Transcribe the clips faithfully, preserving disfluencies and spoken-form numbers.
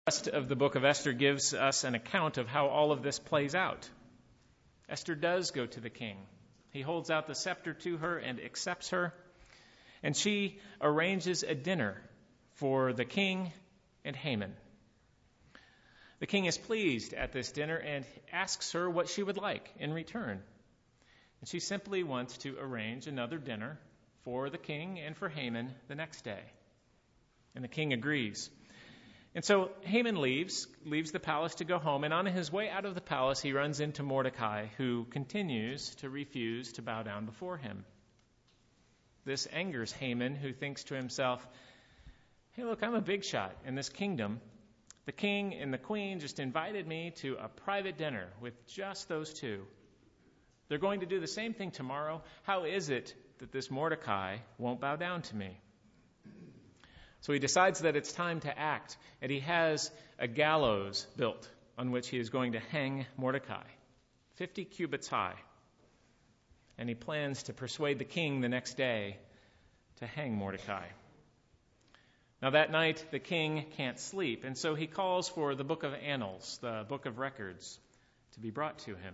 The rest of the book of Esther gives us an account of how all of this plays out. Esther does go to the king. He holds out the scepter to her and accepts her, and she arranges a dinner for the king and Haman. The king is pleased at this dinner and asks her what she would like in return. And she simply wants to arrange another dinner for the king and for Haman the next day. And the king agrees. And so Haman leaves, leaves the palace to go home, and on his way out of the palace, he runs into Mordecai, who continues to refuse to bow down before him. This angers Haman, who thinks to himself, hey, look, I'm a big shot in this kingdom. The king and the queen just invited me to a private dinner with just those two. They're going to do the same thing tomorrow. How is it that this Mordecai won't bow down to me? So he decides that it's time to act, and he has a gallows built on which he is going to hang Mordecai, fifty cubits high. And he plans to persuade the king the next day to hang Mordecai. Now that night, the king can't sleep, and so he calls for the book of Annals, the book of records, to be brought to him.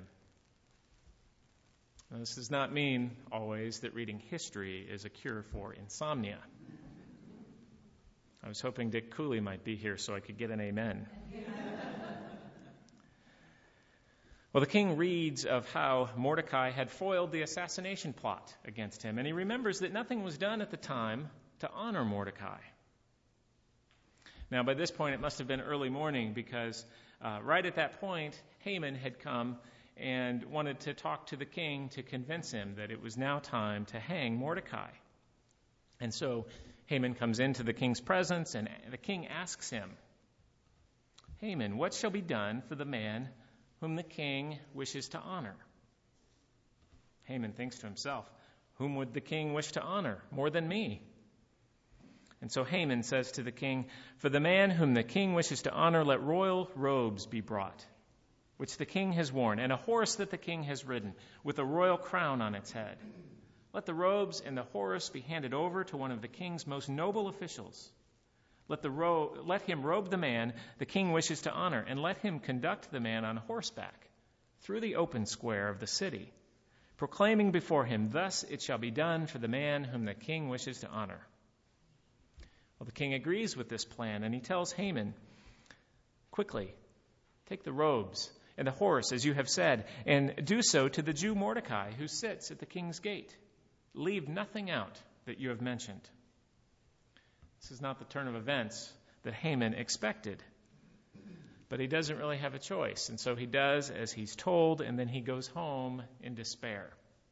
Now, this does not mean always that reading history is a cure for insomnia. I was hoping Dick Cooley might be here so I could get an amen. Well, the king reads of how Mordecai had foiled the assassination plot against him, and he remembers that nothing was done at the time to honor Mordecai. Now, by this point, it must have been early morning because uh, right at that point, Haman had come and wanted to talk to the king to convince him that it was now time to hang Mordecai. And so Haman comes into the king's presence, and the king asks him, Haman, what shall be done for the man whom the king wishes to honor? Haman thinks to himself, whom would the king wish to honor more than me? And so Haman says to the king, for the man whom the king wishes to honor, let royal robes be brought, which the king has worn, and a horse that the king has ridden, with a royal crown on its head. Let the robes and the horse be handed over to one of the king's most noble officials. Let, the ro- let him robe the man the king wishes to honor, and let him conduct the man on horseback through the open square of the city, proclaiming before him, thus it shall be done for the man whom the king wishes to honor. Well, the king agrees with this plan, and he tells Haman, quickly, take the robes and the horse, as you have said, and do so to the Jew Mordecai, who sits at the king's gate. Leave nothing out that you have mentioned. This is not the turn of events that Haman expected. But he doesn't really have a choice, and so he does as he's told, and then he goes home in despair.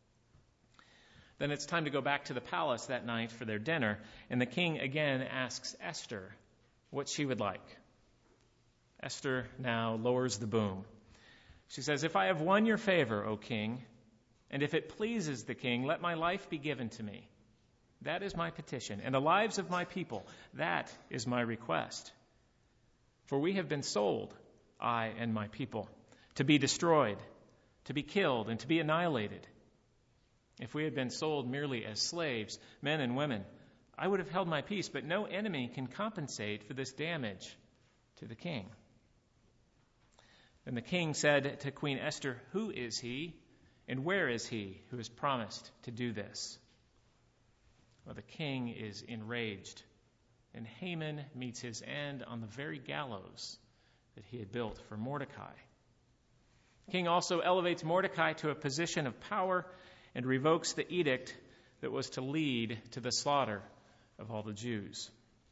Then it's time to go back to the palace that night for their dinner, and the king again asks Esther what she would like. Esther now lowers the boom. She says, if I have won your favor, O king, and if it pleases the king, let my life be given to me. That is my petition, and the lives of my people, that is my request. For we have been sold, I and my people, to be destroyed, to be killed, and to be annihilated. If we had been sold merely as slaves, men and women, I would have held my peace, but no enemy can compensate for this damage to the king. Then the king said to Queen Esther, who is he, and where is he who has promised to do this? Well, the king is enraged, and Haman meets his end on the very gallows that he had built for Mordecai. The king also elevates Mordecai to a position of power and revokes the edict that was to lead to the slaughter of all the Jews.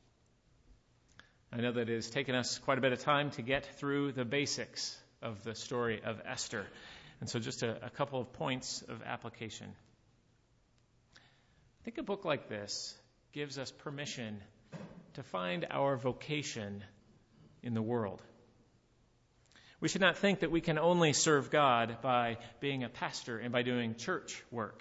I know that it has taken us quite a bit of time to get through the basics of the story of Esther. And so just a, a couple of points of application. I think a book like this gives us permission to find our vocation in the world. We should not think that we can only serve God by being a pastor and by doing church work.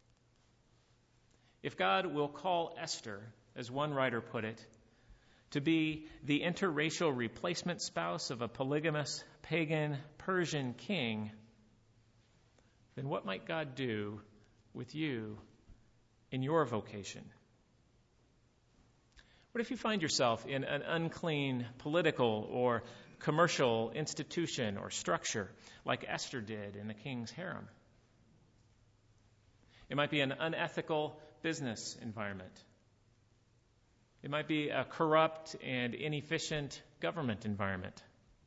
If God will call Esther, as one writer put it, to be the interracial replacement spouse of a polygamous, pagan, Persian king, then what might God do with you in your vocation? What if you find yourself in an unclean political or commercial institution or structure like Esther did in the king's harem? It might be an unethical business environment. It might be a corrupt and inefficient government environment.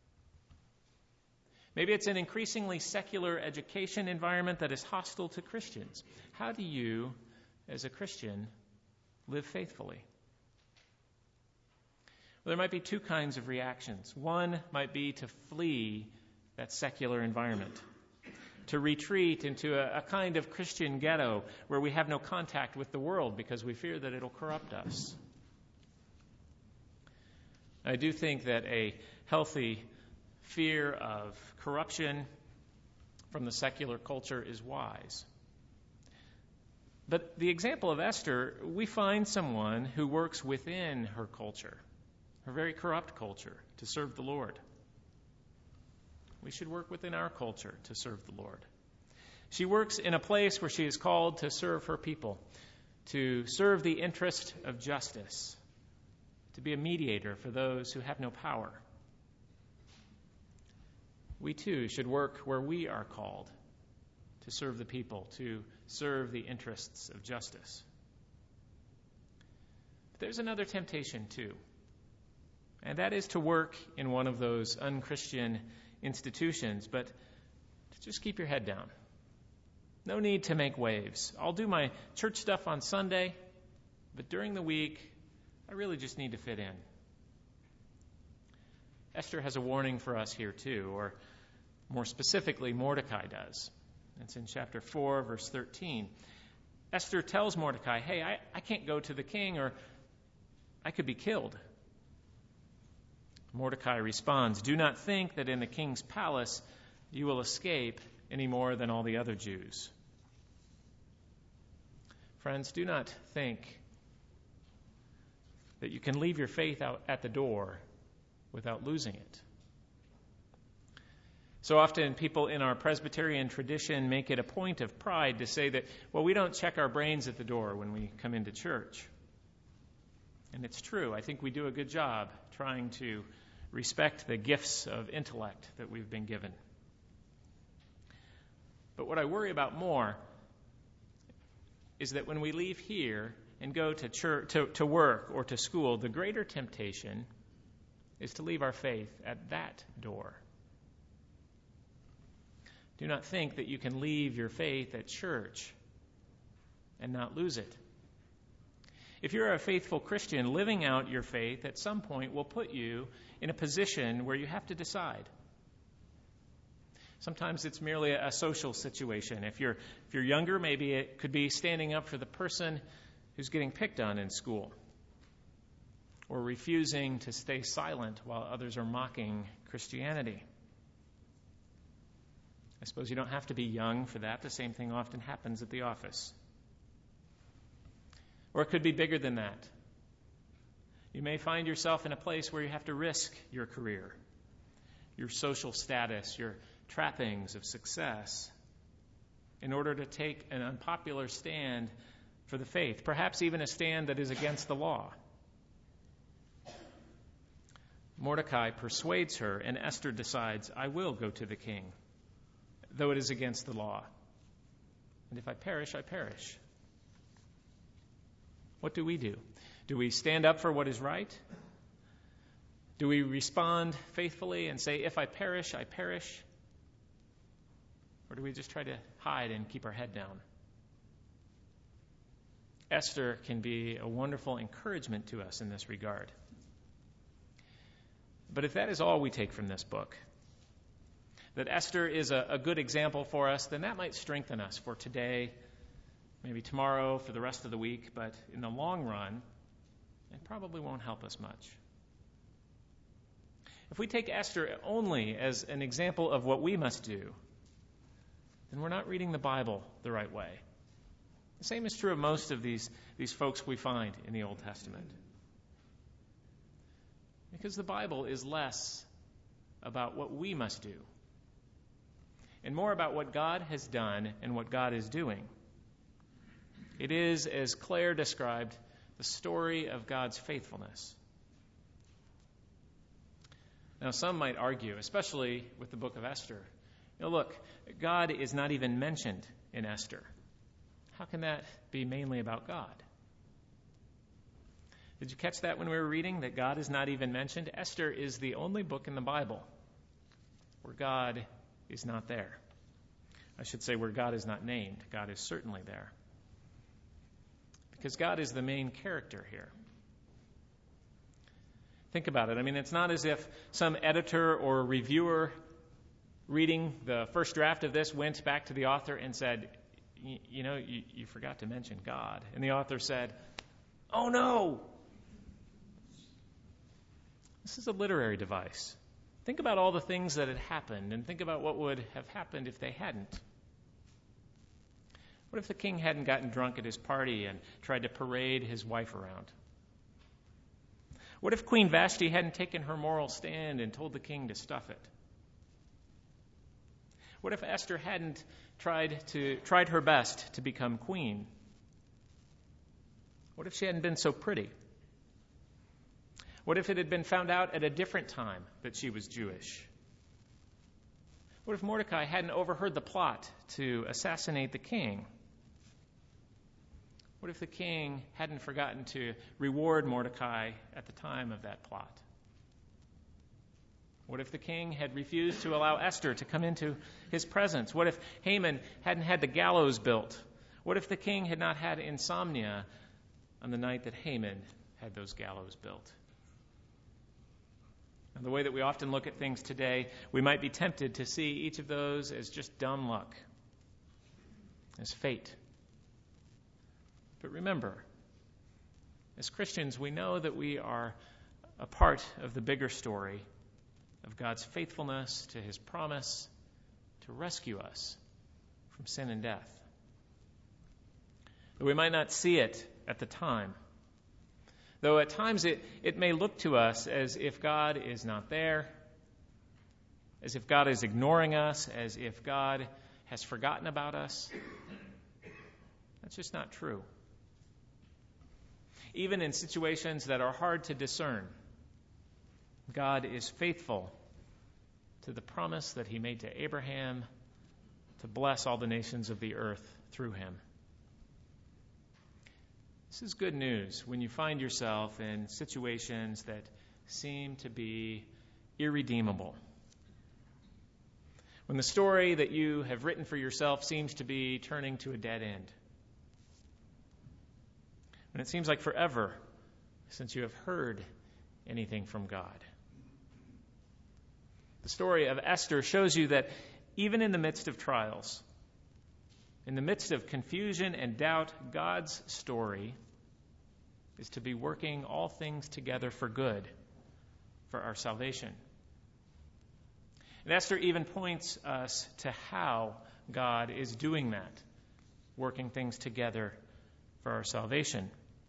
Maybe it's an increasingly secular education environment that is hostile to Christians. How do you, as a Christian, live faithfully? Well, there might be two kinds of reactions. One might be to flee that secular environment, to retreat into a, a kind of Christian ghetto where we have no contact with the world because we fear that it'll corrupt us. I do think that a healthy fear of corruption from the secular culture is wise. But the example of Esther, we find someone who works within her culture, her very corrupt culture, to serve the Lord. We should work within our culture to serve the Lord. She works in a place where she is called to serve her people, to serve the interest of justice, to be a mediator for those who have no power. We too should work where we are called to serve the people, to serve the interests of justice. But there's another temptation too, and that is to work in one of those unchristian institutions, but to just keep your head down. No need to make waves. I'll do my church stuff on Sunday, but during the week, I really just need to fit in. Esther has a warning for us here too, or more specifically, Mordecai does. It's in chapter four, verse thirteen. Esther tells Mordecai, hey, I, I can't go to the king, or I could be killed. Mordecai responds, do not think that in the king's palace you will escape any more than all the other Jews. Friends, do not think that you can leave your faith out at the door without losing it. So often people in our Presbyterian tradition make it a point of pride to say that, well, we don't check our brains at the door when we come into church. And it's true. I think we do a good job trying to respect the gifts of intellect that we've been given. But what I worry about more is that when we leave here and go to church, to, to work or to school, the greater temptation is to leave our faith at that door. Do not think that you can leave your faith at church and not lose it. If you're a faithful Christian, living out your faith at some point will put you in a position where you have to decide. Sometimes it's merely a social situation. If you're if you're younger, maybe it could be standing up for the person who's getting picked on in school, or refusing to stay silent while others are mocking Christianity. I suppose you don't have to be young for that. The same thing often happens at the office. Or it could be bigger than that. You may find yourself in a place where you have to risk your career, your social status, your trappings of success, in order to take an unpopular stand for the faith, perhaps even a stand that is against the law. Mordecai persuades her, and Esther decides, I will go to the king, though it is against the law. And if I perish, I perish. What do we do? Do we stand up for what is right? Do we respond faithfully and say, if I perish, I perish? Or do we just try to hide and keep our head down? Esther can be a wonderful encouragement to us in this regard. But if that is all we take from this book, that Esther is a, a good example for us, then that might strengthen us for today, maybe tomorrow, for the rest of the week, but in the long run, it probably won't help us much. If we take Esther only as an example of what we must do, then we're not reading the Bible the right way. The same is true of most of these, these folks we find in the Old Testament. Because the Bible is less about what we must do and more about what God has done and what God is doing. It is, as Claire described, the the story of God's faithfulness. Now, some might argue, especially with the book of Esther, you know, look, God is not even mentioned in Esther. How can that be mainly about God? Did you catch that when we were reading, that God is not even mentioned? Esther is the only book in the Bible where God is not there. I should say where God is not named. God is certainly there. Because God is the main character here. Think about it. I mean, it's not as if some editor or reviewer reading the first draft of this went back to the author and said, you know, you, you forgot to mention God. And the author said, oh no! This is a literary device. Think about all the things that had happened and think about what would have happened if they hadn't. What if the king hadn't gotten drunk at his party and tried to parade his wife around? What if Queen Vashti hadn't taken her moral stand and told the king to stuff it? What if Esther hadn't tried to tried her best to become queen? What if she hadn't been so pretty? What if it had been found out at a different time that she was Jewish? What if Mordecai hadn't overheard the plot to assassinate the king? What if the king hadn't forgotten to reward Mordecai at the time of that plot? What if the king had refused to allow Esther to come into his presence? What if Haman hadn't had the gallows built? What if the king had not had insomnia on the night that Haman had those gallows built? And the way that we often look at things today, we might be tempted to see each of those as just dumb luck, as fate. But remember, as Christians, we know that we are a part of the bigger story of God's faithfulness to his promise to rescue us from sin and death. Though we might not see it at the time, though at times it, it may look to us as if God is not there, as if God is ignoring us, as if God has forgotten about us, that's just not true. Even in situations that are hard to discern, God is faithful to the promise that he made to Abraham to bless all the nations of the earth through him. This is good news when you find yourself in situations that seem to be irredeemable. When the story that you have written for yourself seems to be turning to a dead end. When it seems like forever since you have heard anything from God. The story of Esther shows you that even in the midst of trials, in the midst of confusion and doubt, God's story is to be working all things together for good, for our salvation. And Esther even points us to how God is doing that, working things together for our salvation.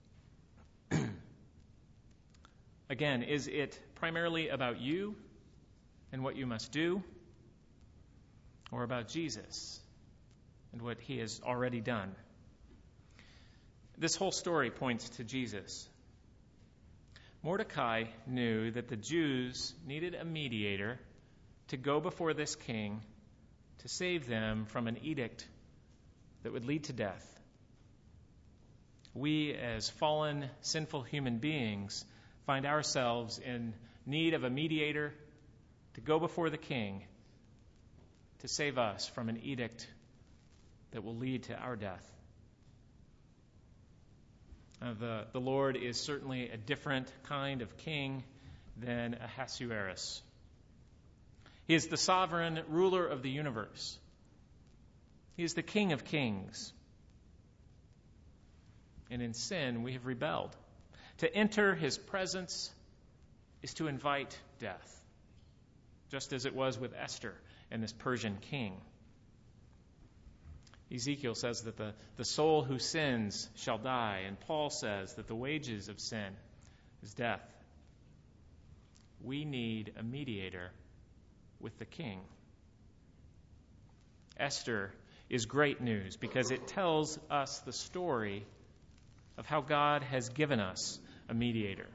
Again, is it primarily about you and what you must do, or about Jesus and what he has already done? This whole story points to Jesus. Mordecai knew that the Jews needed a mediator to go before this king to save them from an edict that would lead to death. We, as fallen, sinful human beings, find ourselves in need of a mediator to go before the king to save us from an edict that will lead to our death. Uh, the, the Lord is certainly a different kind of king than Ahasuerus. He is the sovereign ruler of the universe. He is the King of kings. And in sin, we have rebelled. To enter his presence is to invite death, just as it was with Esther and this Persian king. Ezekiel says that the, the soul who sins shall die, and Paul says that the wages of sin is death. We need a mediator with the king. Esther is great news because it tells us the story of how God has given us a mediator.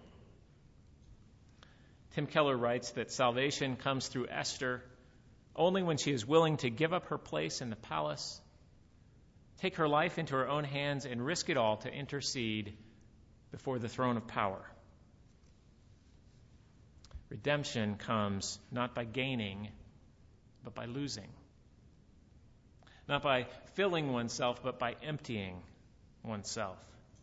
Tim Keller writes that salvation comes through Esther only when she is willing to give up her place in the palace, take her life into her own hands, and risk it all to intercede before the throne of power. Redemption comes not by gaining, but by losing. Not by filling oneself, but by emptying oneself.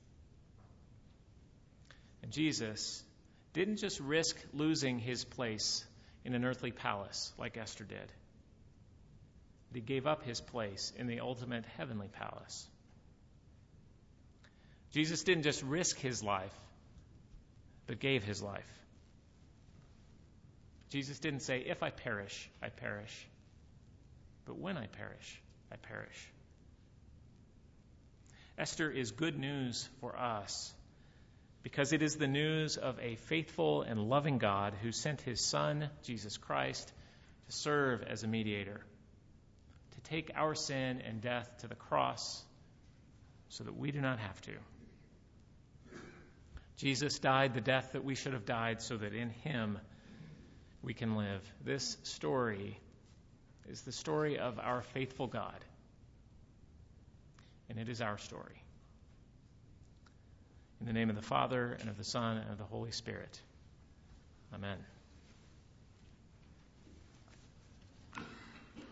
And Jesus didn't just risk losing his place in an earthly palace like Esther did. But he gave up his place in the ultimate heavenly palace. Jesus didn't just risk his life, but gave his life. Jesus didn't say, if I perish, I perish. But when I perish, I perish. Esther is good news for us because it is the news of a faithful and loving God who sent his Son, Jesus Christ, to serve as a mediator, to take our sin and death to the cross so that we do not have to. Jesus died the death that we should have died so that in him we can live. This story is the story of our faithful God, and it is our story. In the name of the Father, and of the Son, and of the Holy Spirit. Amen.